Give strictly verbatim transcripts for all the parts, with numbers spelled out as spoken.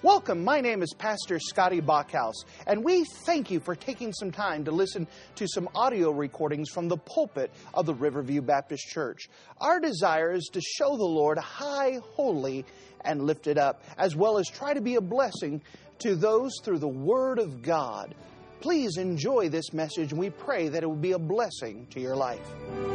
Welcome, my name is Pastor Scotty Bachhaus, and we thank you for taking some time to listen to some audio recordings from the pulpit of the Riverview Baptist Church. Our desire is to show the Lord high, holy, and lifted up, as well as try to be a blessing to those through the Word of God. Please enjoy this message, and we pray that it will be a blessing to your life.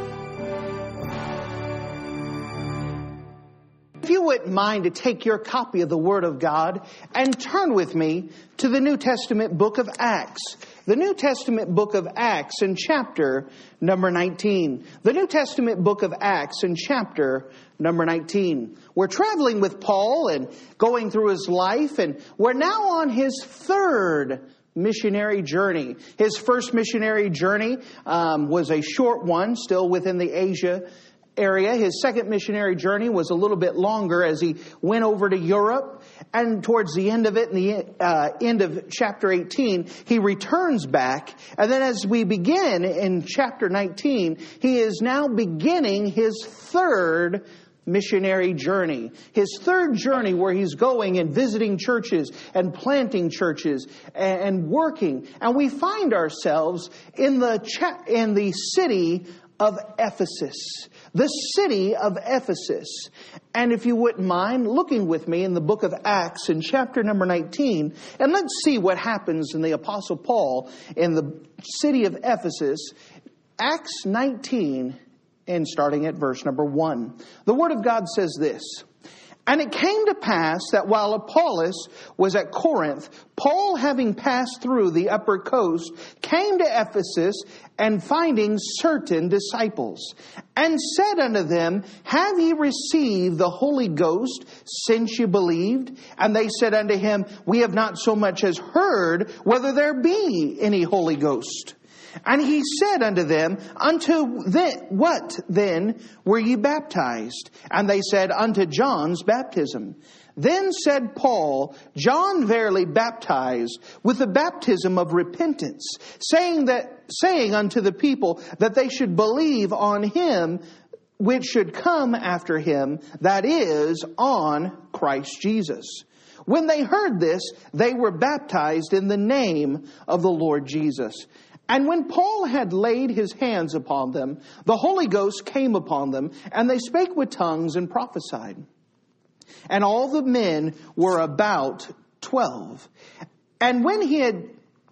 If you wouldn't mind to take your copy of the Word of God and turn with me to the New Testament book of Acts. The New Testament book of Acts in chapter number nineteen. The New Testament book of Acts in chapter number nineteen. We're traveling with Paul and going through his life, and we're now on his third missionary journey. His first missionary journey um, was a short one, still within the Asia area. His second missionary journey was a little bit longer as he went over to Europe. And towards the end of it, in the uh, end of chapter eighteen, he returns back. And then as we begin in chapter nineteen, he is now beginning his third missionary journey. His third journey where he's going and visiting churches and planting churches and, and working. And we find ourselves in the cha- in the city of Ephesus. The city of Ephesus. And if you wouldn't mind looking with me in the book of Acts in chapter number nineteen, and let's see what happens in the Apostle Paul in the city of Ephesus. Acts nineteen, and starting at verse number one. The Word of God says this: "And it came to pass that while Apollos was at Corinth, Paul, having passed through the upper coast, came to Ephesus, and finding certain disciples, and said unto them, Have ye received the Holy Ghost since ye believed? And they said unto him, We have not so much as heard whether there be any Holy Ghost. And he said unto them, Unto the, what then were ye baptized? And they said, Unto John's baptism. Then said Paul, John verily baptized with the baptism of repentance, saying that saying unto the people that they should believe on him which should come after him, that is, on Christ Jesus. When they heard this, they were baptized in the name of the Lord Jesus. And when Paul had laid his hands upon them, the Holy Ghost came upon them, and they spake with tongues and prophesied. And all the men were about twelve. And when he had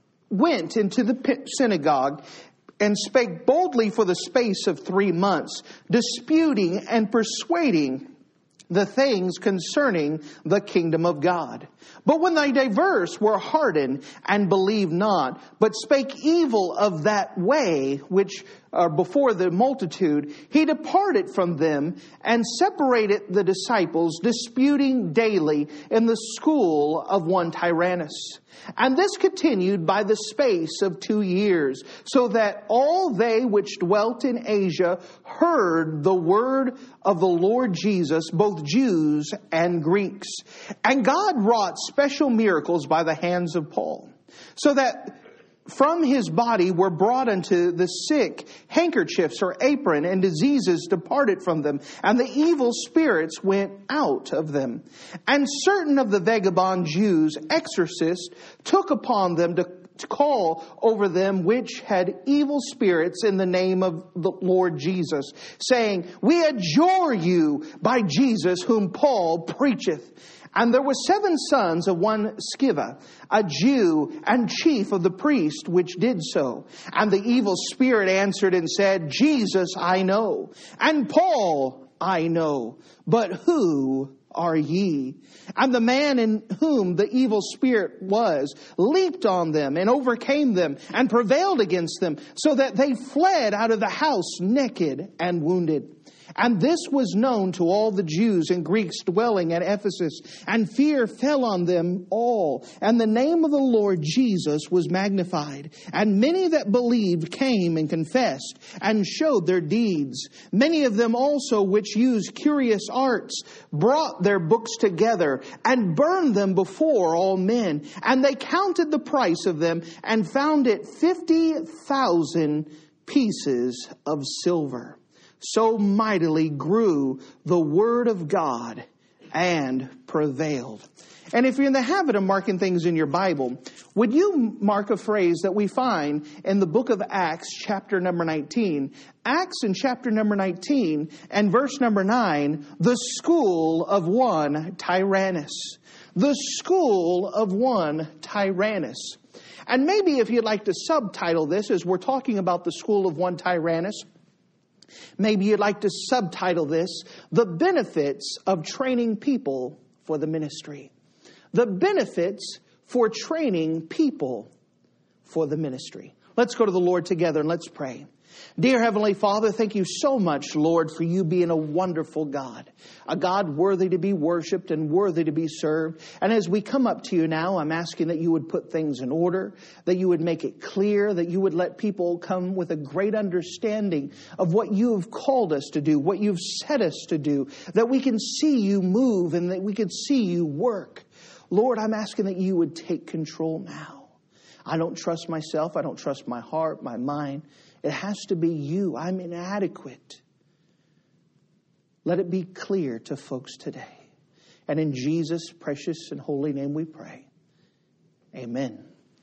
went into the synagogue and spake boldly for the space of three months, disputing and persuading the things concerning the kingdom of God. But when they diverse were hardened and believed not, but spake evil of that way which uh, before the multitude, he departed from them and separated the disciples, disputing daily in the school of one Tyrannus. And this continued by the space of two years, so that all they which dwelt in Asia heard the word of the Lord Jesus, both Jews and Greeks. And God wrought special miracles by the hands of Paul, so that from his body were brought unto the sick handkerchiefs or apron, and diseases departed from them, and the evil spirits went out of them. And certain of the vagabond Jews, exorcists, took upon them to to call over them which had evil spirits in the name of the Lord Jesus, saying, We adjure you by Jesus whom Paul preacheth. And there were seven sons of one Sceva, a Jew and chief of the priest, which did so. And the evil spirit answered and said, Jesus I know, and Paul I know, but who are ye? And the man in whom the evil spirit was leaped on them and overcame them and prevailed against them, so that they fled out of the house naked and wounded. And this was known to all the Jews and Greeks dwelling at Ephesus, and fear fell on them all. And the name of the Lord Jesus was magnified. And many that believed came and confessed and showed their deeds. Many of them also which used curious arts brought their books together and burned them before all men. And they counted the price of them and found it fifty thousand pieces of silver. So mightily grew the word of God and prevailed. And if you're in the habit of marking things in your Bible, would you mark a phrase that we find in the book of Acts, chapter number nineteen? Acts in chapter number nineteen and verse number nine, the school of one Tyrannus. The school of one Tyrannus. And maybe if you'd like to subtitle this, as we're talking about the school of one Tyrannus, maybe you'd like to subtitle this, The Benefits of Training People for the Ministry. The benefits for training people for the ministry. Let's go to the Lord together and let's pray. Dear Heavenly Father, thank you so much, Lord, for you being a wonderful God. A God worthy to be worshiped and worthy to be served. And as we come up to you now, I'm asking that you would put things in order, that you would make it clear, that you would let people come with a great understanding of what you have called us to do, what you've set us to do, that we can see you move and that we can see you work. Lord, I'm asking that you would take control now. I don't trust myself. I don't trust my heart, my mind. It has to be you. I'm inadequate. Let it be clear to folks today. And in Jesus' precious and holy name we pray. Amen.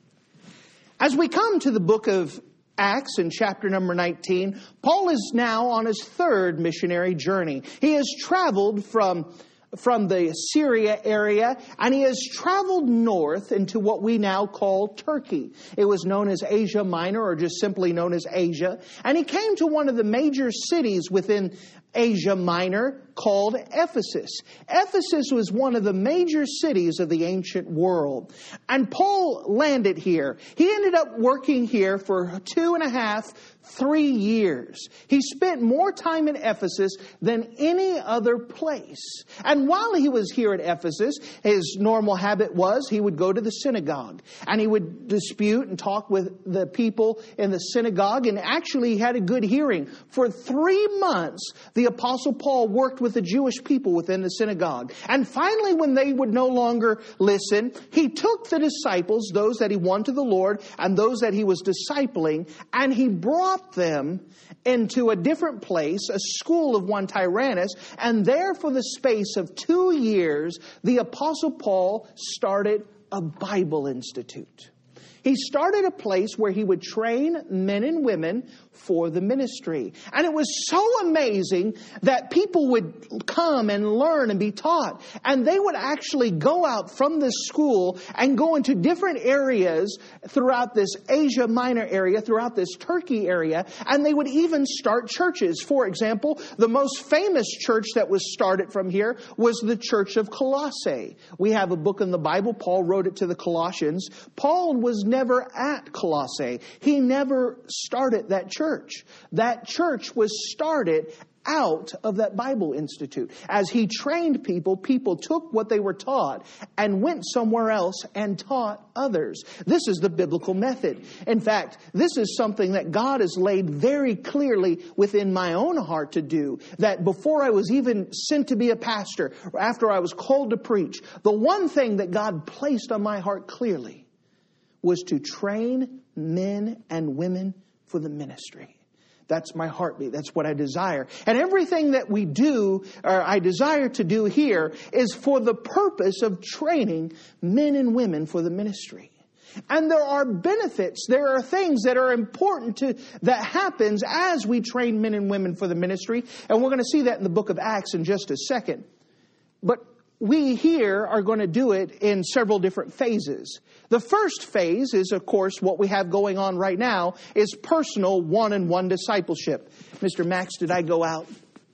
As we come to the book of Acts in chapter number nineteen, Paul is now on his third missionary journey. He has traveled from from the Syria area, and he has traveled north into what we now call Turkey. It was known as Asia Minor, or just simply known as Asia. And he came to one of the major cities within Asia Minor called Ephesus. Ephesus was one of the major cities of the ancient world. And Paul landed here. He ended up working here for two and a half, three years. He spent more time in Ephesus than any other place. And while he was here at Ephesus, his normal habit was he would go to the synagogue and he would dispute and talk with the people in the synagogue. And actually he had a good hearing. For three months, the Apostle Paul worked with the Jewish people within the synagogue. And finally, when they would no longer listen, he took the disciples, those that he won to the Lord and those that he was discipling, and he brought them into a different place, a school of one Tyrannus, and there for the space of two years, the Apostle Paul started a Bible Institute. He started a place where he would train men and women for the ministry. And it was so amazing that people would come and learn and be taught. And they would actually go out from this school and go into different areas throughout this Asia Minor area, throughout this Turkey area. And they would even start churches. For example, the most famous church that was started from here was the Church of Colossae. We have a book in the Bible. Paul wrote it to the Colossians. Paul was never at Colossae. He never started that church. That church was started out of that Bible Institute. As he trained people, people took what they were taught and went somewhere else and taught others. This is the biblical method. In fact, this is something that God has laid very clearly within my own heart to do. That before I was even sent to be a pastor, or after I was called to preach, the one thing that God placed on my heart clearly was to train men and women for the ministry. That's my heartbeat. That's what I desire. And everything that we do, or I desire to do here, is for the purpose of training men and women for the ministry. And there are benefits. There are things that are important to that happens as we train men and women for the ministry. And we're going to see that in the book of Acts in just a second. But we here are going to do it in several different phases. The first phase is, of course, what we have going on right now is personal one-on-one discipleship. Mister Max, did I go out?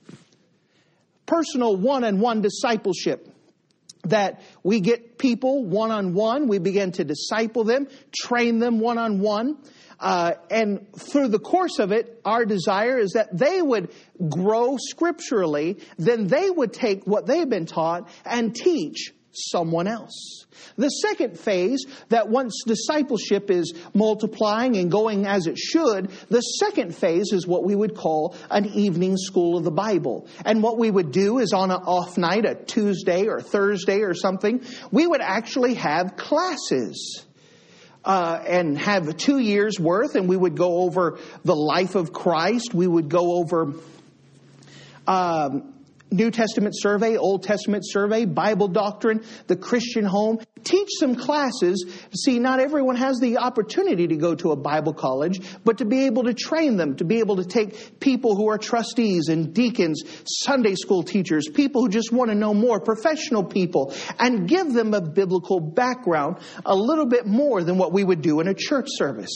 Personal one-on-one discipleship. That we get people one-on-one, we begin to disciple them, train them one-on-one. Uh, and through the course of it, our desire is that they would grow scripturally. Then they would take what they've been taught and teach someone else. The second phase, that once discipleship is multiplying and going as it should, the second phase is what we would call an evening school of the Bible. And what we would do is on an off night, a Tuesday or Thursday or something, we would actually have classes. Uh, and have two years worth, and we would go over the life of Christ. We would go over um, New Testament survey, Old Testament survey, Bible doctrine, the Christian home. Teach some classes. See, not everyone has the opportunity to go to a Bible college, but to be able to train them, to be able to take people who are trustees and deacons, Sunday school teachers, people who just want to know more, professional people, and give them a biblical background a little bit more than what we would do in a church service.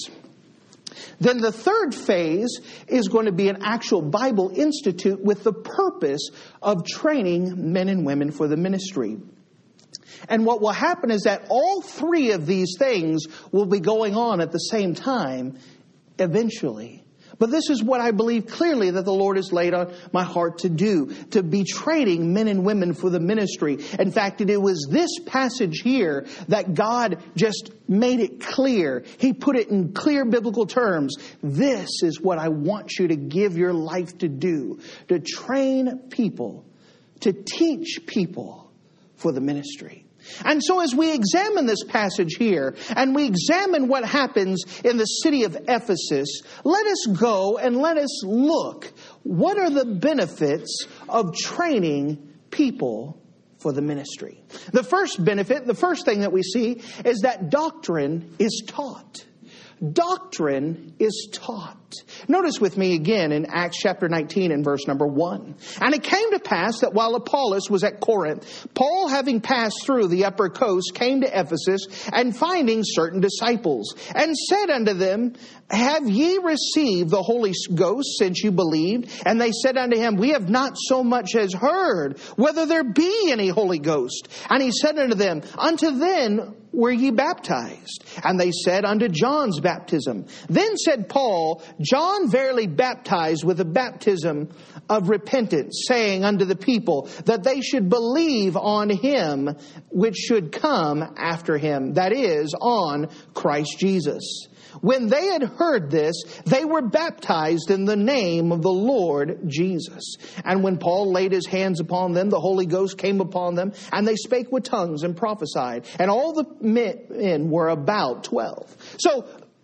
Then the third phase is going to be an actual Bible institute with the purpose of training men and women for the ministry. And what will happen is that all three of these things will be going on at the same time eventually. But this is what I believe clearly that the Lord has laid on my heart to do, to be training men and women for the ministry. In fact, it was this passage here that God just made it clear. He put it in clear biblical terms. This is what I want you to give your life to do, to train people, to teach people for the ministry. And so as we examine this passage here, and we examine what happens in the city of Ephesus, let us go and let us look. What are the benefits of training people for the ministry? The first benefit, the first thing that we see, is that doctrine is taught. Doctrine is taught. Notice with me again in Acts chapter nineteen and verse number one. And it came to pass that while Apollos was at Corinth, Paul, having passed through the upper coast, came to Ephesus, and finding certain disciples, and said unto them, Have ye received the Holy Ghost since you believed? And they said unto him, We have not so much as heard whether there be any Holy Ghost. And he said unto them, Unto then were ye baptized? And they said, Unto John's baptism. Then said Paul, John verily baptized with a baptism of repentance, saying unto the people that they should believe on him which should come after him, that is, on Christ Jesus. When they had heard this, they were baptized in the name of the Lord Jesus. And when Paul laid his hands upon them, the Holy Ghost came upon them, and they spake with tongues and prophesied. And all the men were about twelve. So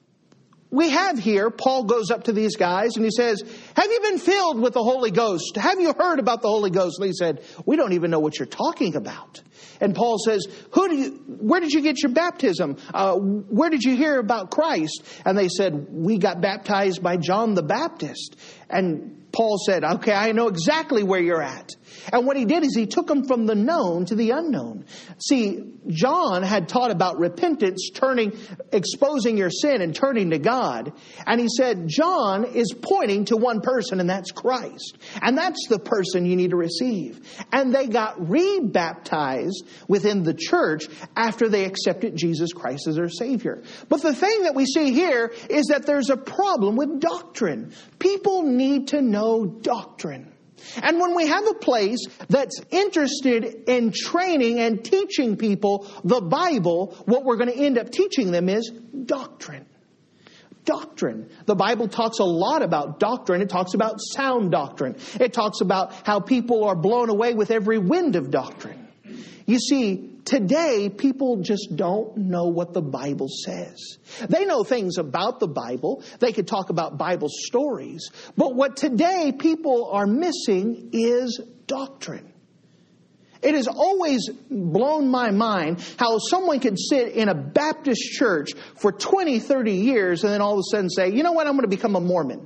we have here, Paul goes up to these guys and he says, Have you been filled with the Holy Ghost? Have you heard about the Holy Ghost? And they said, We don't even know what you're talking about. And Paul says, "Who do you? Where did you get your baptism? Uh, where did you hear about Christ?" And they said, "We got baptized by John the Baptist." And Paul said, "Okay, I know exactly where you're at." And what he did is he took them from the known to the unknown. See, John had taught about repentance, turning, exposing your sin and turning to God. And he said, John is pointing to one person, and that's Christ. And that's the person you need to receive. And they got re-baptized within the church after they accepted Jesus Christ as their Savior. But the thing that we see here is that there's a problem with doctrine. People need to know doctrine. And when we have a place that's interested in training and teaching people the Bible, what we're going to end up teaching them is doctrine. Doctrine. The Bible talks a lot about doctrine. It talks about sound doctrine. It talks about how people are blown away with every wind of doctrine. You see, today, people just don't know what the Bible says. They know things about the Bible. They could talk about Bible stories. But what today people are missing is doctrine. It has always blown my mind how someone could sit in a Baptist church for twenty, thirty years and then all of a sudden say, you know what, I'm going to become a Mormon.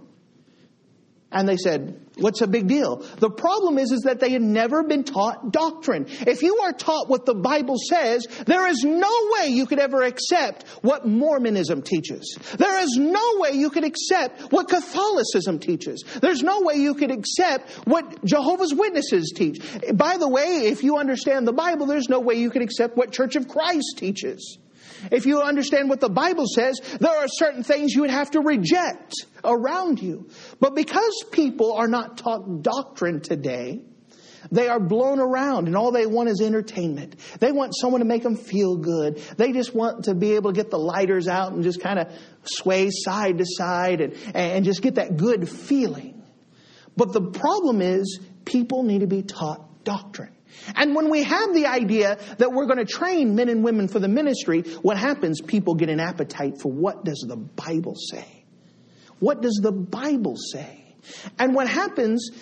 And they said, what's a big deal? The problem is, is that they had never been taught doctrine. If you are taught what the Bible says, there is no way you could ever accept what Mormonism teaches. There is no way you could accept what Catholicism teaches. There's no way you could accept what Jehovah's Witnesses teach. By the way, if you understand the Bible, there's no way you could accept what Church of Christ teaches. If you understand what the Bible says, there are certain things you would have to reject around you. But because people are not taught doctrine today, they are blown around and all they want is entertainment. They want someone to make them feel good. They just want to be able to get the lighters out and just kind of sway side to side and, and just get that good feeling. But the problem is people need to be taught doctrine. And when we have the idea that we're going to train men and women for the ministry, what happens? People get an appetite for what does the Bible say? What does the Bible say? And what happens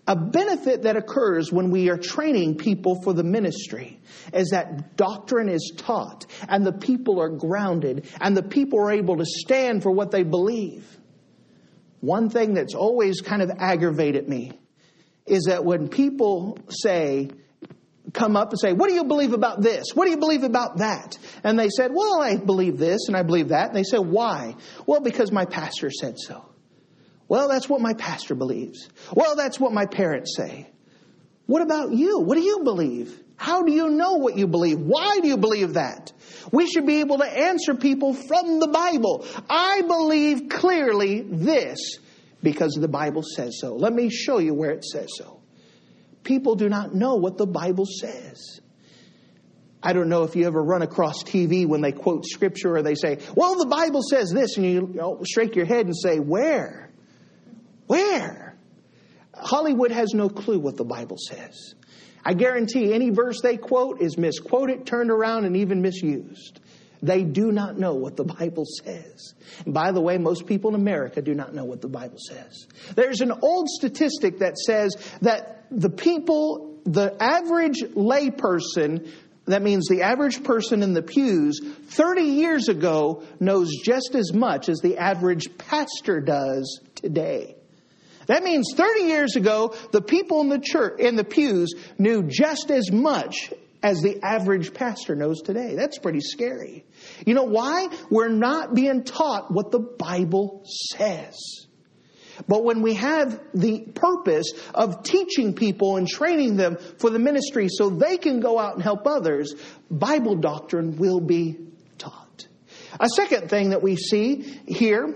A benefit that occurs when we are training people for the ministry is that doctrine is taught and the people are grounded and the people are able to stand for what they believe. One thing that's always kind of aggravated me is that when people say, come up and say, what do you believe about this? What do you believe about that? And they said, well, I believe this and I believe that. And they say, why? Well, because my pastor said so. Well, that's what my pastor believes. Well, that's what my parents say. What about you? What do you believe? How do you know what you believe? Why do you believe that? We should be able to answer people from the Bible. I believe clearly this because the Bible says so. Let me show you where it says so. People do not know what the Bible says. I don't know if you ever run across T V when they quote scripture or they say, well, the Bible says this. And you, you know, shake your head and say, where? Where? Hollywood has no clue what the Bible says. I guarantee any verse they quote is misquoted, turned around, and even misused. They do not know what the Bible says. And by the way, most people in America do not know what the Bible says. There's an old statistic that says that the people, the average lay person, that means the average person in the pews, thirty years ago knows just as much as the average pastor does today. That means thirty years ago, the people in the church, in the pews, knew just as much as the average pastor knows today. That's pretty scary. You know why? We're not being taught what the Bible says. But when we have the purpose of teaching people and training them for the ministry so they can go out and help others, Bible doctrine will be taught. A second thing that we see here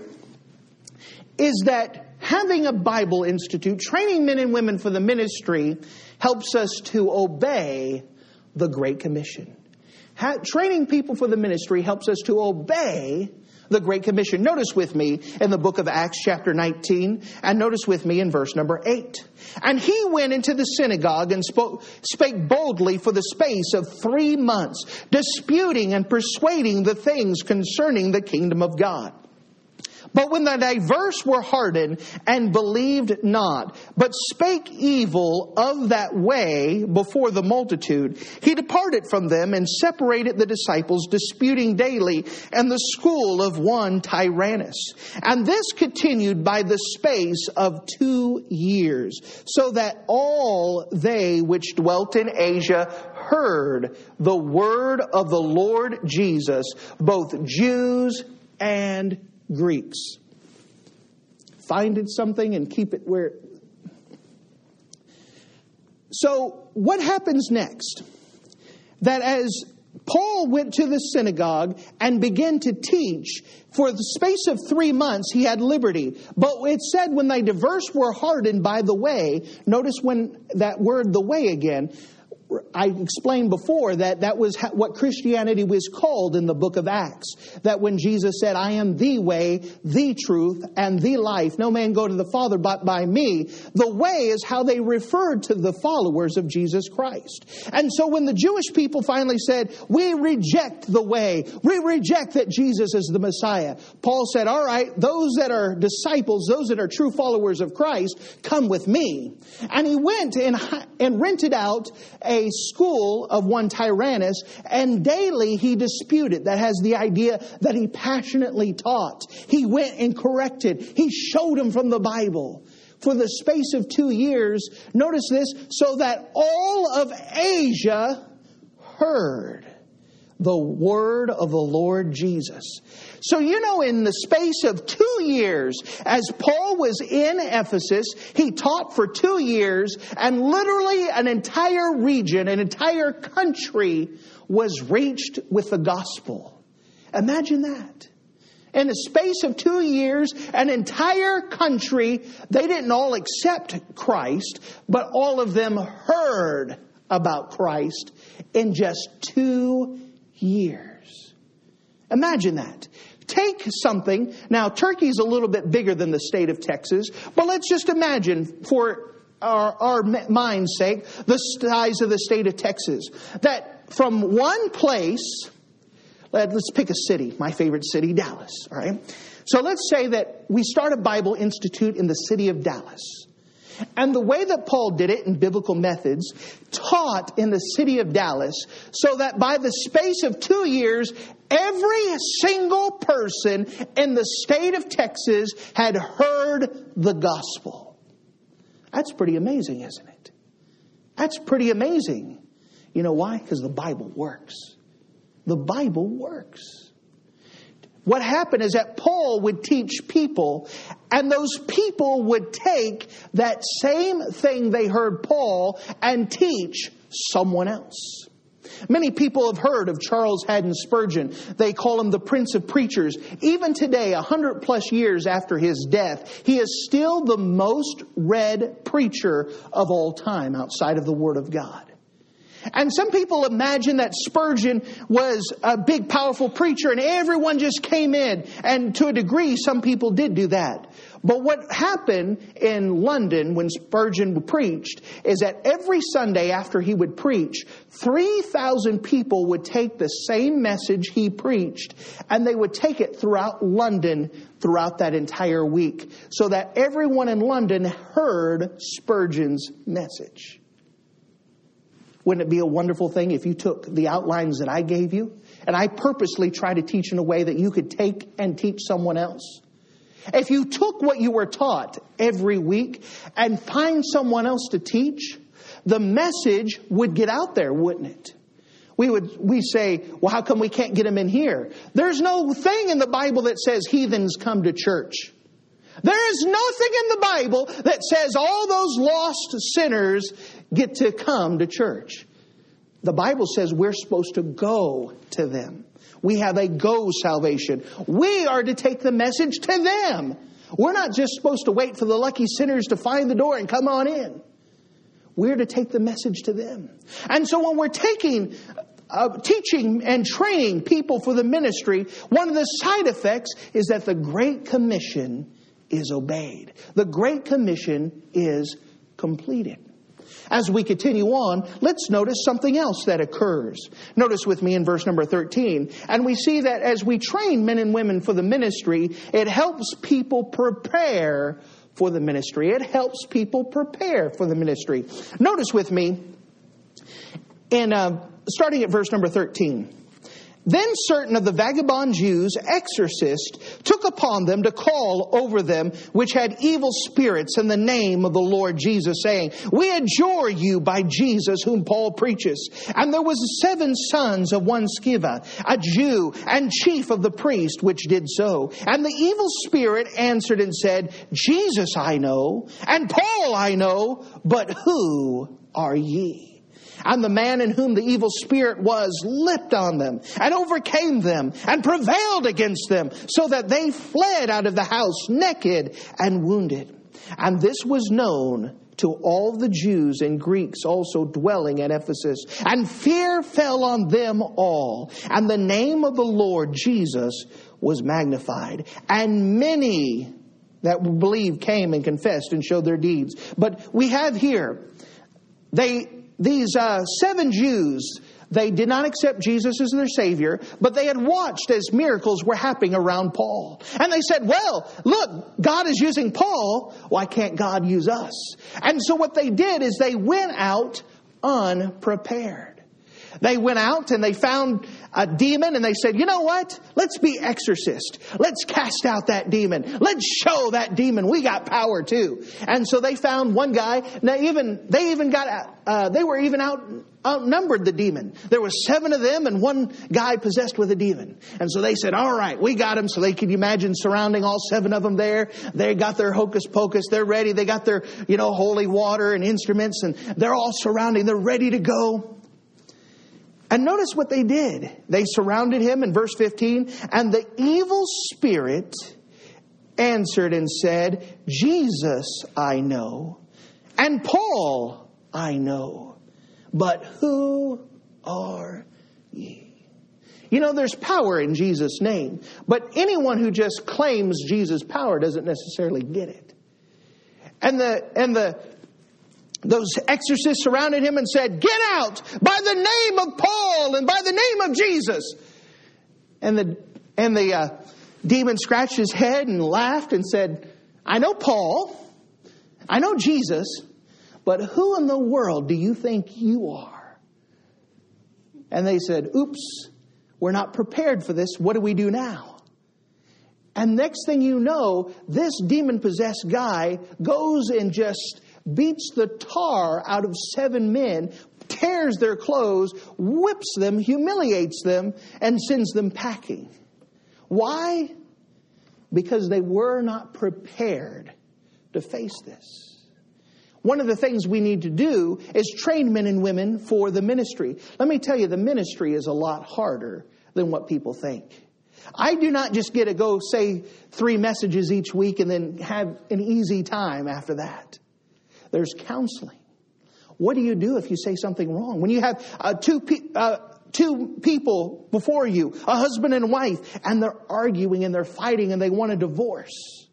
is that having a Bible Institute, training men and women for the ministry, helps us to obey the Great Commission. Ha- training people for the ministry helps us to obey the Great Commission. Notice with me in the book of Acts chapter nineteen, and notice with me in verse number eight. And he went into the synagogue and spoke, spake boldly for the space of three months, disputing and persuading the things concerning the kingdom of God. But when the diverse were hardened and believed not, but spake evil of that way before the multitude, he departed from them and separated the disciples, disputing daily in the school of one Tyrannus. And this continued by the space of two years, so that all they which dwelt in Asia heard the word of the Lord Jesus, both Jews and Greeks. Find it something and keep it where. So what happens next? That as Paul went to the synagogue and began to teach, for the space of three months he had liberty. But it said when they diverse were hardened by the way, notice when that word, the way again, I explained before that that was what Christianity was called in the book of Acts. That when Jesus said, I am the way, the truth, and the life. No man go to the Father but by me. The way is how they referred to the followers of Jesus Christ. And so when the Jewish people finally said, we reject the way, we reject that Jesus is the Messiah, Paul said, all right, those that are disciples, those that are true followers of Christ, come with me. And he went and, and rented out a school of one Tyrannus, and daily he disputed. That has the idea that he passionately taught. He went and corrected. He showed them from the Bible. For the space of two years, notice this, so that all of Asia heard the word of the Lord Jesus. So, you know, in the space of two years, as Paul was in Ephesus, he taught for two years, and literally an entire region, an entire country was reached with the gospel. Imagine that. In the space of two years, an entire country, they didn't all accept Christ, but all of them heard about Christ in just two years. Imagine that. Take something. Now, Turkey's a little bit bigger than the state of Texas, but let's just imagine, for our, our mind's sake, the size of the state of Texas. That from one place, let's pick a city, my favorite city, Dallas. All right. So let's say that we start a Bible Institute in the city of Dallas. And the way that Paul did it in biblical methods, taught in the city of Dallas, so that by the space of two years, every single person in the state of Texas had heard the gospel. That's pretty amazing, isn't it? That's pretty amazing. You know why? Because the Bible works. The Bible works. What happened is that Paul would teach people, and those people would take that same thing they heard Paul and teach someone else. Many people have heard of Charles Haddon Spurgeon. They call him the Prince of Preachers. Even today, a hundred plus years after his death, he is still the most read preacher of all time outside of the Word of God. And some people imagine that Spurgeon was a big, powerful preacher and everyone just came in. And to a degree, some people did do that. But what happened in London when Spurgeon preached is that every Sunday after he would preach, three thousand people would take the same message he preached and they would take it throughout London throughout that entire week, so that everyone in London heard Spurgeon's message. Wouldn't it be a wonderful thing if you took the outlines that I gave you and I purposely try to teach in a way that you could take and teach someone else? If you took what you were taught every week and find someone else to teach, the message would get out there, wouldn't it? We would we say, well, how come we can't get them in here? There's no thing in the Bible that says heathens come to church. There is nothing in the Bible that says all those lost sinners get to come to church. The Bible says we're supposed to go to them. We have a go salvation. We are to take the message to them. We're not just supposed to wait for the lucky sinners to find the door and come on in. We're to take the message to them. And so when we're taking, uh, teaching and training people for the ministry, one of the side effects is that the Great Commission is obeyed. The Great Commission is completed. As we continue on, let's notice something else that occurs. Notice with me in verse number thirteen. And we see that as we train men and women for the ministry, it helps people prepare for the ministry. It helps people prepare for the ministry. Notice with me, in uh, starting at verse number thirteen. Then certain of the vagabond Jews, exorcists, took upon them to call over them which had evil spirits in the name of the Lord Jesus, saying, We adjure you by Jesus whom Paul preaches. And there was seven sons of one Sceva, a Jew and chief of the priest, which did so. And the evil spirit answered and said, Jesus I know, and Paul I know, but who are ye? And the man in whom the evil spirit was leapt on them and overcame them and prevailed against them, so that they fled out of the house naked and wounded. And this was known to all the Jews and Greeks also dwelling at Ephesus. And fear fell on them all. And the name of the Lord Jesus was magnified. And many that believed came and confessed and showed their deeds. But we have here, they... These uh, seven Jews, they did not accept Jesus as their Savior, but they had watched as miracles were happening around Paul. And they said, well, look, God is using Paul. Why can't God use us? And so what they did is they went out unprepared. They went out and they found a demon and they said, you know what? Let's be exorcist. Let's cast out that demon. Let's show that demon we got power too. And so they found one guy. Now even they even got uh, they were even out outnumbered the demon. There was seven of them and one guy possessed with a demon. And so they said, all right, we got him. So they could imagine surrounding all seven of them there. They got their hocus pocus. They're ready. They got their, you know, holy water and instruments, and they're all surrounding. They're ready to go. And notice what they did. They surrounded him in verse fifteen. And the evil spirit answered and said, Jesus I know, and Paul I know, but who are ye? You know, there's power in Jesus' name, but anyone who just claims Jesus' power doesn't necessarily get it. And the and the Those exorcists surrounded him and said, get out by the name of Paul and by the name of Jesus. And the and the uh, demon scratched his head and laughed and said, I know Paul I know Jesus, but who in the world do you think you are? And they said, oops, we're not prepared for this. What do we do now? And next thing you know, this demon-possessed guy goes and just beats the tar out of seven men, tears their clothes, whips them, humiliates them, and sends them packing. Why? Because they were not prepared to face this. One of the things we need to do is train men and women for the ministry. Let me tell you, the ministry is a lot harder than what people think. I do not just get to go say three messages each week and then have an easy time after that. There's counseling. What do you do if you say something wrong? When you have uh, two pe- uh, two people before you, a husband and wife, and they're arguing and they're fighting and they want a divorce,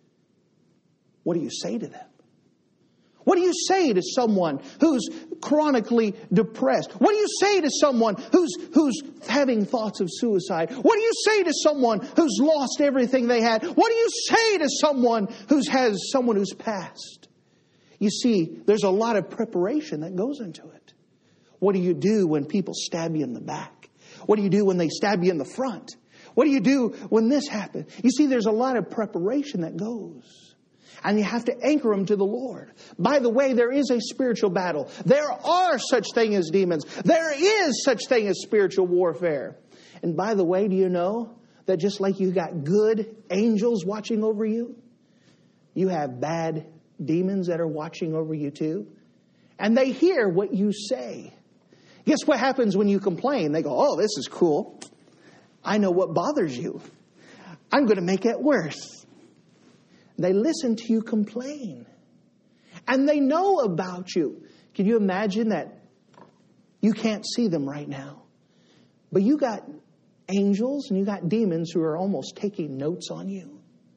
what do you say to them? What do you say to someone who's chronically depressed? What do you say to someone who's who's having thoughts of suicide? What do you say to someone who's lost everything they had? What do you say to someone who's has someone who's passed? You see, there's a lot of preparation that goes into it. What do you do when people stab you in the back? What do you do when they stab you in the front? What do you do when this happens? You see, there's a lot of preparation that goes. And you have to anchor them to the Lord. By the way, there is a spiritual battle. There are such things as demons. There is such thing as spiritual warfare. And by the way, do you know that just like you got good angels watching over you, you have bad demons that are watching over you too? And they hear what you say. Guess what happens when you complain? They go, oh, this is cool. I know what bothers you. I'm going to make it worse. They listen to you complain. And they know about you. Can you imagine that you can't see them right now? But you got angels and you got demons who are almost taking notes on you.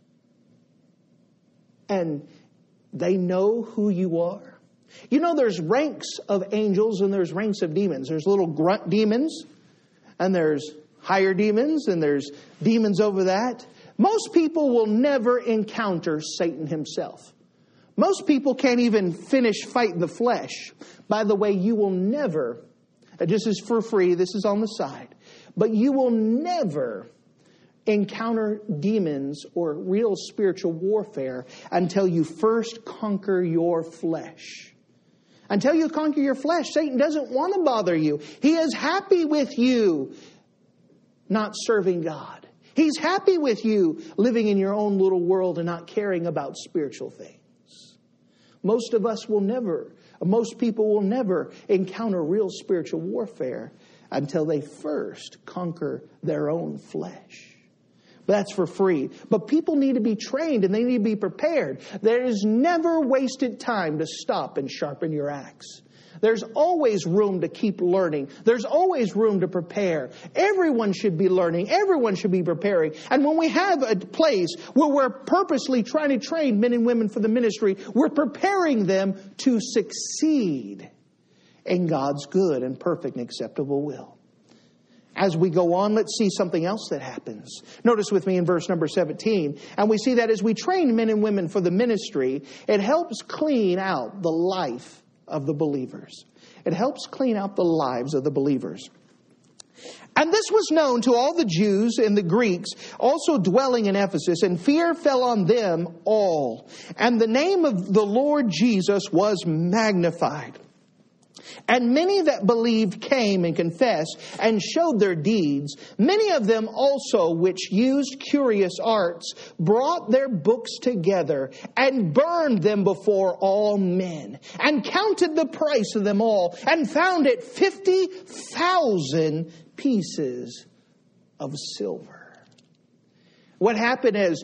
And they know who you are. You know, there's ranks of angels and there's ranks of demons. There's little grunt demons and there's higher demons and there's demons over that. Most people will never encounter Satan himself. Most people can't even finish fighting the flesh. By the way, you will never, this is for free, this is on the side, but you will never encounter demons or real spiritual warfare until you first conquer your flesh. Until you conquer your flesh, Satan doesn't want to bother you. He is happy with you not serving God. He's happy with you living in your own little world and not caring about spiritual things. Most of us will never, most people will never encounter real spiritual warfare until they first conquer their own flesh. But that's for free. But people need to be trained and they need to be prepared. There is never wasted time to stop and sharpen your axe. There's always room to keep learning. There's always room to prepare. Everyone should be learning. Everyone should be preparing. And when we have a place where we're purposely trying to train men and women for the ministry, we're preparing them to succeed in God's good and perfect and acceptable will. As we go on, let's see something else that happens. Notice with me in verse number seventeen. And we see that as we train men and women for the ministry, it helps clean out the life of the believers. It helps clean out the lives of the believers. And this was known to all the Jews and the Greeks also dwelling in Ephesus, and fear fell on them all. And the name of the Lord Jesus was magnified. And many that believed came and confessed and showed their deeds. Many of them also, which used curious arts, brought their books together and burned them before all men, and counted the price of them all, and found it fifty thousand pieces of silver. What happened is,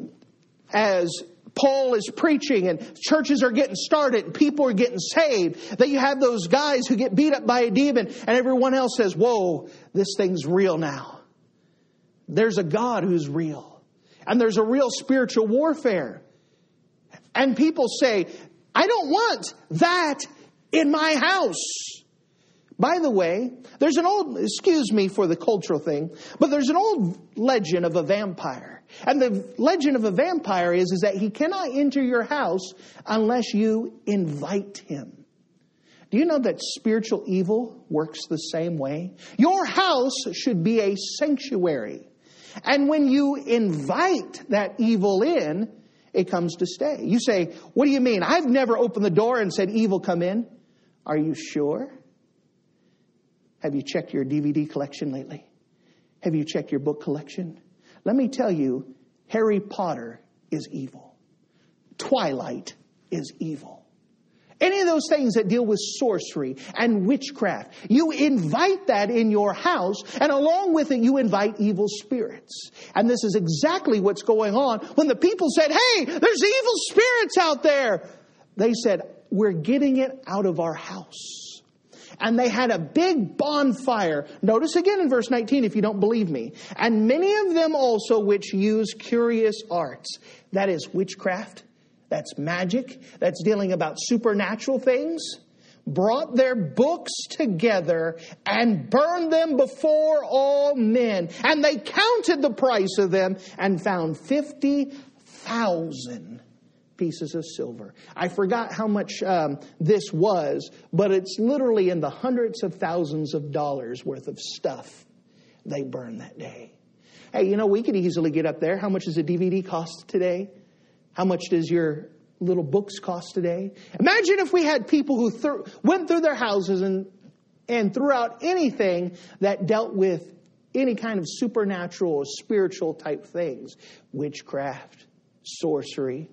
as Paul is preaching and churches are getting started and people are getting saved, that you have those guys who get beat up by a demon and everyone else says, whoa, this thing's real now. There's a God who's real. And there's a real spiritual warfare. And people say, I don't want that in my house. By the way, there's an old, excuse me for the cultural thing, but there's an old legend of a vampire. And the legend of a vampire is, is that he cannot enter your house unless you invite him. Do you know that spiritual evil works the same way? Your house should be a sanctuary. And when you invite that evil in, it comes to stay. You say, what do you mean? I've never opened the door and said, evil, come in. Are you sure? Have you checked your D V D collection lately? Have you checked your book collection? Let me tell you, Harry Potter is evil. Twilight is evil. Any of those things that deal with sorcery and witchcraft, you invite that in your house, and along with it, you invite evil spirits. And this is exactly what's going on when the people said, hey, there's evil spirits out there. They said, we're getting it out of our house. And they had a big bonfire. Notice again in verse nineteen, if you don't believe me. And many of them also which use curious arts. That is witchcraft. That's magic. That's dealing about supernatural things. Brought their books together and burned them before all men. And they counted the price of them and found fifty thousand pieces of silver. I forgot how much um, this was, but it's literally in the hundreds of thousands of dollars worth of stuff they burned that day. Hey, you know, we could easily get up there. How much does a D V D cost today? How much does your little books cost today? Imagine if we had people who th- went through their houses and, and threw out anything that dealt with any kind of supernatural or spiritual type things. Witchcraft, sorcery.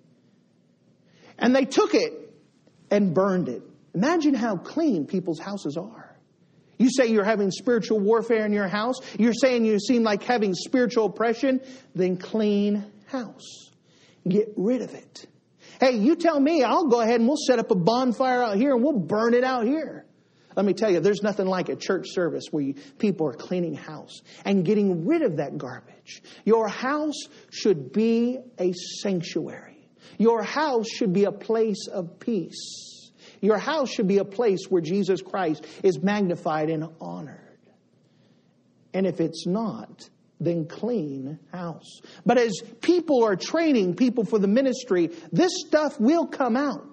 And they took it and burned it. Imagine how clean people's houses are. You say you're having spiritual warfare in your house. You're saying you seem like having spiritual oppression. Then clean house. Get rid of it. Hey, you tell me, I'll go ahead and we'll set up a bonfire out here and we'll burn it out here. Let me tell you, there's nothing like a church service where you, people are cleaning house and getting rid of that garbage. Your house should be a sanctuary. Your house should be a place of peace. Your house should be a place where Jesus Christ is magnified and honored. And if it's not, then clean house. But as people are training people for the ministry, this stuff will come out.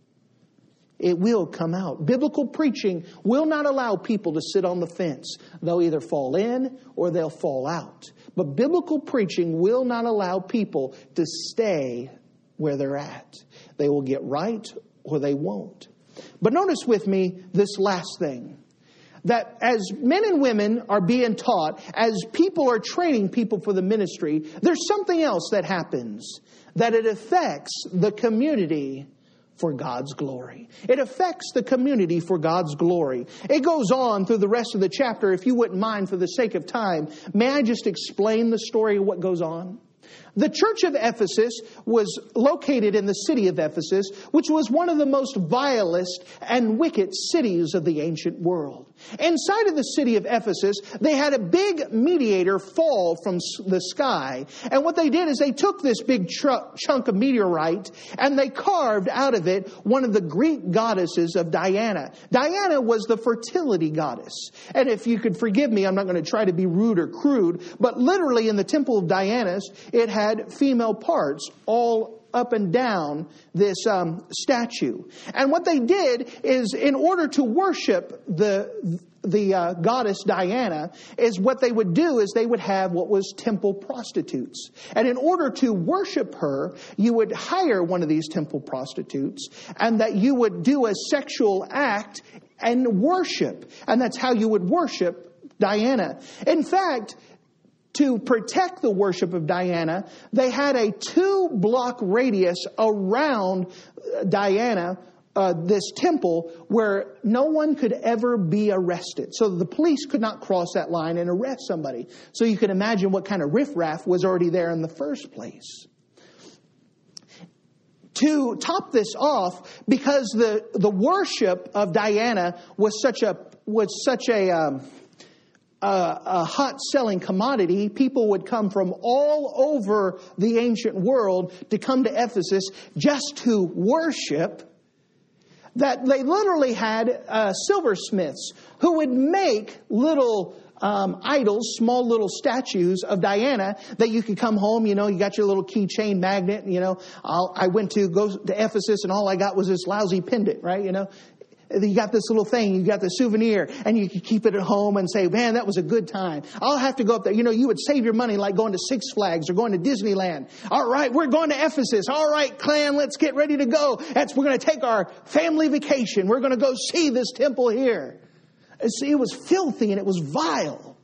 It will come out. Biblical preaching will not allow people to sit on the fence. They'll either fall in or they'll fall out. But biblical preaching will not allow people to stay where they're at. They will get right or they won't. But notice with me this last thing. That as men and women are being taught, as people are training people for the ministry, there's something else that happens. That it affects the community for God's glory. It affects the community for God's glory. It goes on through the rest of the chapter. If you wouldn't mind, for the sake of time, may I just explain the story of what goes on? The church of Ephesus was located in the city of Ephesus, which was one of the most vilest and wicked cities of the ancient world. Inside of the city of Ephesus, they had a big meteor fall from the sky. And what they did is they took this big tr- chunk of meteorite and they carved out of it one of the Greek goddesses of Diana. Diana was the fertility goddess. And if you could forgive me, I'm not going to try to be rude or crude, but literally in the temple of Diana, it had female parts all up and down this um, statue. And what they did is, in order to worship the the uh, goddess Diana, is what they would do is they would have what was temple prostitutes. And in order to worship her, you would hire one of these temple prostitutes, and that you would do a sexual act and worship. And that's how you would worship Diana. In fact, to protect the worship of Diana, they had a two-block radius around Diana, uh, this temple, where no one could ever be arrested. So the police could not cross that line and arrest somebody. So you can imagine what kind of riffraff was already there in the first place. To top this off, because the, the worship of Diana was such a was such a um, A, a hot selling commodity, people would come from all over the ancient world to come to Ephesus just to worship. that they literally had uh, silversmiths who would make little um, idols, small little statues of Diana that you could come home, you know, you got your little keychain magnet, you know. I'll, I went to go to Ephesus and all I got was this lousy pendant, right, you know. You got this little thing, you got the souvenir, and you can keep it at home and say, man, that was a good time. I'll have to go up there. You know, you would save your money like going to Six Flags or going to Disneyland. All right, we're going to Ephesus. All right, clan, let's get ready to go. That's, we're going to take our family vacation. We're going to go see this temple here. And see, it was filthy and it was vile.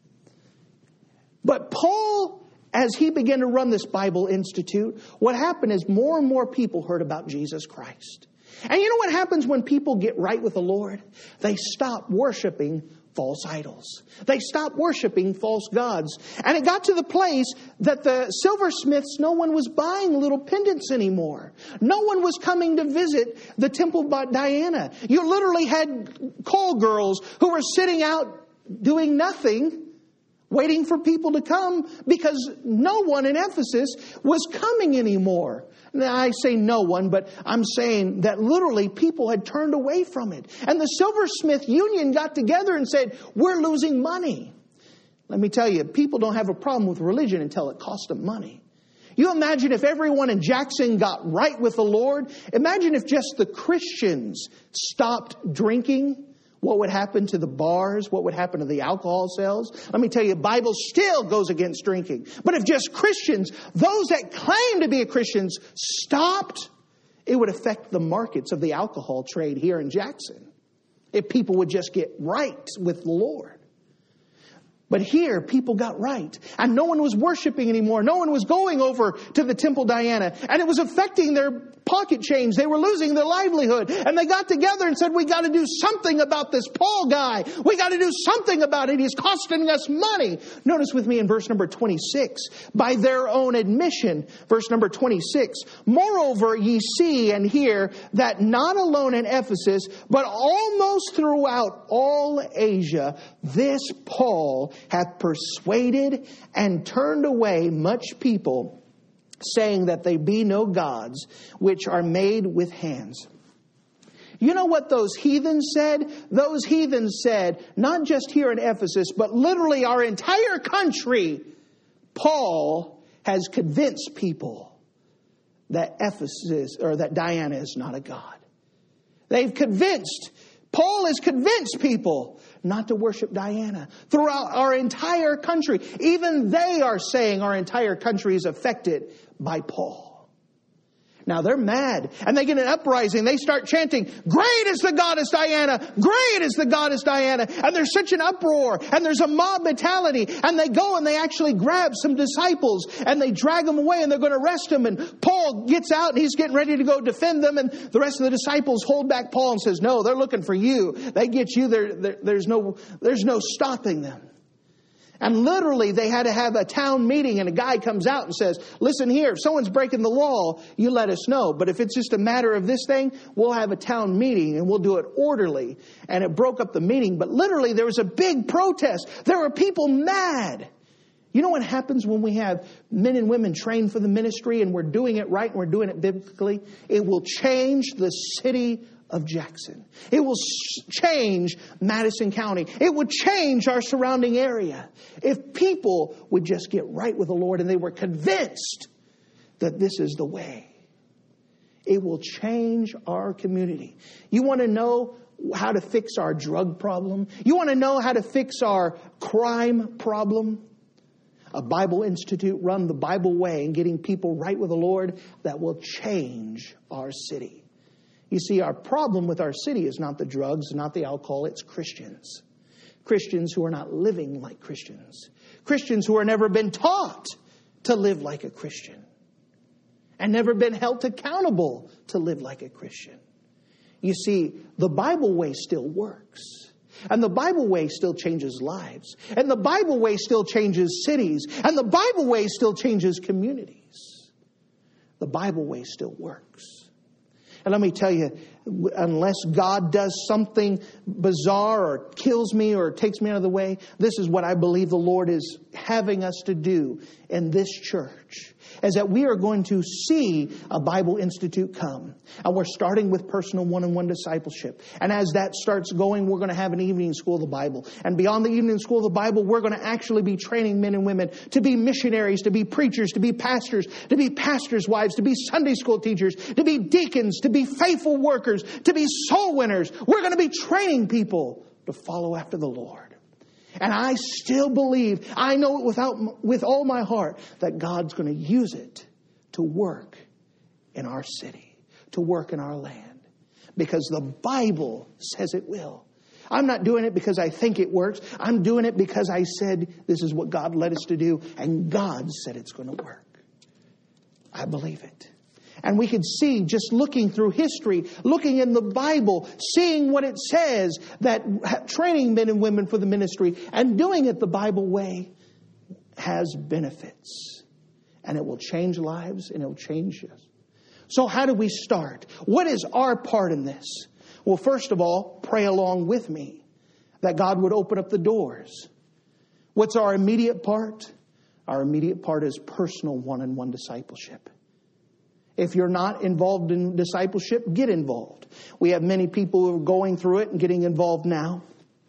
But Paul, as he began to run this Bible Institute, what happened is more and more people heard about Jesus Christ. And you know what happens when people get right with the Lord? They stop worshiping false idols. They stop worshiping false gods. And it got to the place that the silversmiths, no one was buying little pendants anymore. No one was coming to visit the temple of Diana. You literally had call girls who were sitting out doing nothing, waiting for people to come because no one in Ephesus was coming anymore. Now, I say no one, but I'm saying that literally people had turned away from it. And the silversmith union got together and said, we're losing money. Let me tell you, people don't have a problem with religion until it costs them money. You imagine if everyone in Jackson got right with the Lord. Imagine if just the Christians stopped drinking. What would happen to the bars? What would happen to the alcohol sales? Let me tell you, the Bible still goes against drinking. But if just Christians, those that claim to be Christians, stopped, it would affect the markets of the alcohol trade here in Jackson. If people would just get right with the Lord. But here, people got right. And no one was worshiping anymore. No one was going over to the Temple Diana. And it was affecting their pocket change. They were losing their livelihood. And they got together and said, we got to do something about this Paul guy. We got to do something about it. He's costing us money. Notice with me in verse number twenty-six. By their own admission, verse number twenty-six. Moreover, ye see and hear that not alone in Ephesus, but almost throughout all Asia, this Paul hath persuaded and turned away much people, saying that they be no gods which are made with hands. You know what those heathens said? Those heathens said, not just here in Ephesus, but literally our entire country, Paul has convinced people that Ephesus, or that Diana is not a god. They've convinced, Paul has convinced people not to worship Diana throughout our entire country. Even they are saying our entire country is affected by Paul. Now they're mad and they get an uprising. They start chanting, great is the goddess Diana. Great is the goddess Diana. And there's such an uproar and there's a mob mentality. And they go and they actually grab some disciples and they drag them away and they're going to arrest them. And Paul gets out and he's getting ready to go defend them. And the rest of the disciples hold back Paul and says, no, they're looking for you. They get you. There, there, there's no, there's no stopping them. And literally they had to have a town meeting and a guy comes out and says, listen here, if someone's breaking the law, you let us know. But if it's just a matter of this thing, we'll have a town meeting and we'll do it orderly. And it broke up the meeting. But literally there was a big protest. There were people mad. You know what happens when we have men and women trained for the ministry and we're doing it right and we're doing it biblically? It will change the city of Jackson. It will change Madison County. It would change our surrounding area if people would just get right with the Lord and they were convinced that this is the way. It will change our community. You want to know how to fix our drug problem? You want to know how to fix our crime problem? A Bible Institute run the Bible way and getting people right with the Lord that will change our city. You see, our problem with our city is not the drugs, not the alcohol, it's Christians. Christians who are not living like Christians. Christians who have never been taught to live like a Christian. And never been held accountable to live like a Christian. You see, the Bible way still works. And the Bible way still changes lives. And the Bible way still changes cities. And the Bible way still changes communities. The Bible way still works. And let me tell you, unless God does something bizarre or kills me or takes me out of the way, this is what I believe the Lord is having us to do in this church. Is that we are going to see a Bible Institute come. And we're starting with personal one-on-one discipleship. And as that starts going, we're going to have an evening school of the Bible. And beyond the evening school of the Bible, we're going to actually be training men and women to be missionaries, to be preachers, to be pastors, to be pastors' wives, to be Sunday school teachers, to be deacons, to be faithful workers, to be soul winners. We're going to be training people to follow after the Lord. And I still believe, I know it without, with all my heart, that God's going to use it to work in our city, to work in our land. Because the Bible says it will. I'm not doing it because I think it works. I'm doing it because I said this is what God led us to do. And God said it's going to work. I believe it. And we could see, just looking through history, looking in the Bible, seeing what it says, that training men and women for the ministry and doing it the Bible way has benefits. And it will change lives and it will change us. So how do we start? What is our part in this? Well, first of all, pray along with me that God would open up the doors. What's our immediate part? Our immediate part is personal one-on-one discipleship. If you're not involved in discipleship, get involved. We have many people who are going through it and getting involved now.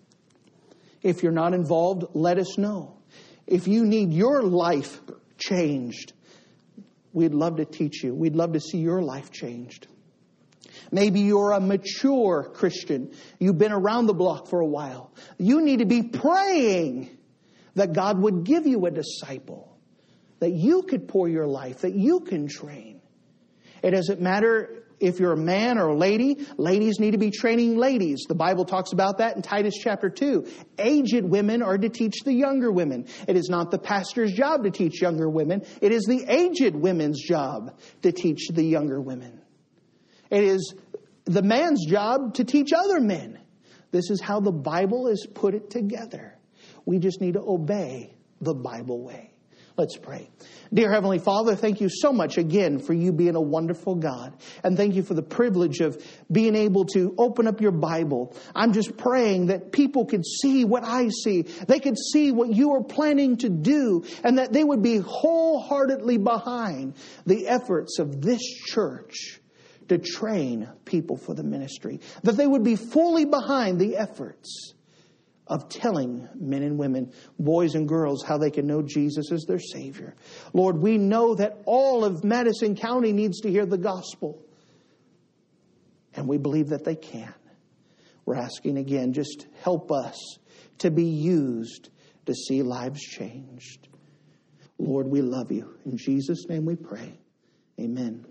If you're not involved, let us know. If you need your life changed, we'd love to teach you. We'd love to see your life changed. Maybe you're a mature Christian. You've been around the block for a while. You need to be praying that God would give you a disciple, that you could pour your life, that you can train. It doesn't matter if you're a man or a lady. Ladies need to be training ladies. The Bible talks about that in Titus chapter two. Aged women are to teach the younger women. It is not the pastor's job to teach younger women. It is the aged women's job to teach the younger women. It is the man's job to teach other men. This is how the Bible has put it together. We just need to obey the Bible way. Let's pray. Dear Heavenly Father, thank you so much again for you being a wonderful God. And thank you for the privilege of being able to open up your Bible. I'm just praying that people could see what I see. They could see what you are planning to do. And that they would be wholeheartedly behind the efforts of this church to train people for the ministry. That they would be fully behind the efforts of telling men and women, boys and girls, how they can know Jesus as their Savior. Lord, we know that all of Madison County needs to hear the gospel. And we believe that they can. We're asking again, just help us to be used to see lives changed. Lord, we love you. In Jesus' name we pray. Amen.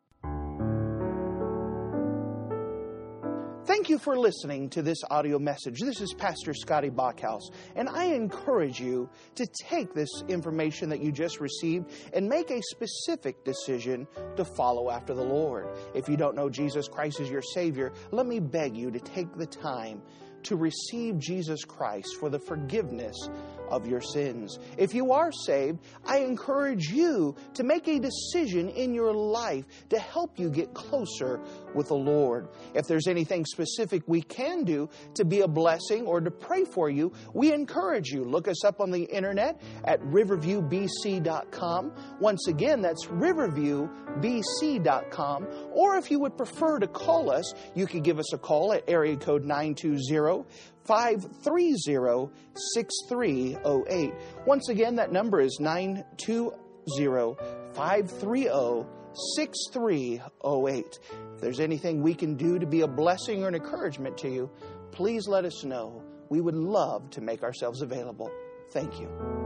Thank you for listening to this audio message. This is Pastor Scotty Bachhaus, and I encourage you to take this information that you just received and make a specific decision to follow after the Lord. If you don't know Jesus Christ as your Savior, let me beg you to take the time to receive Jesus Christ for the forgiveness of your sins. If you are saved, I encourage you to make a decision in your life to help you get closer with the Lord. If there's anything specific we can do to be a blessing or to pray for you, we encourage you. Look us up on the internet at riverview b c dot com. Once again, that's riverview b c dot com. Or if you would prefer to call us, you could give us a call at area code nine two zero, five three zero, six three zero eight. Once again, that number is nine two zero, five three zero, six three zero eight. If there's anything we can do to be a blessing or an encouragement to you, please let us know. We would love to make ourselves available. Thank you.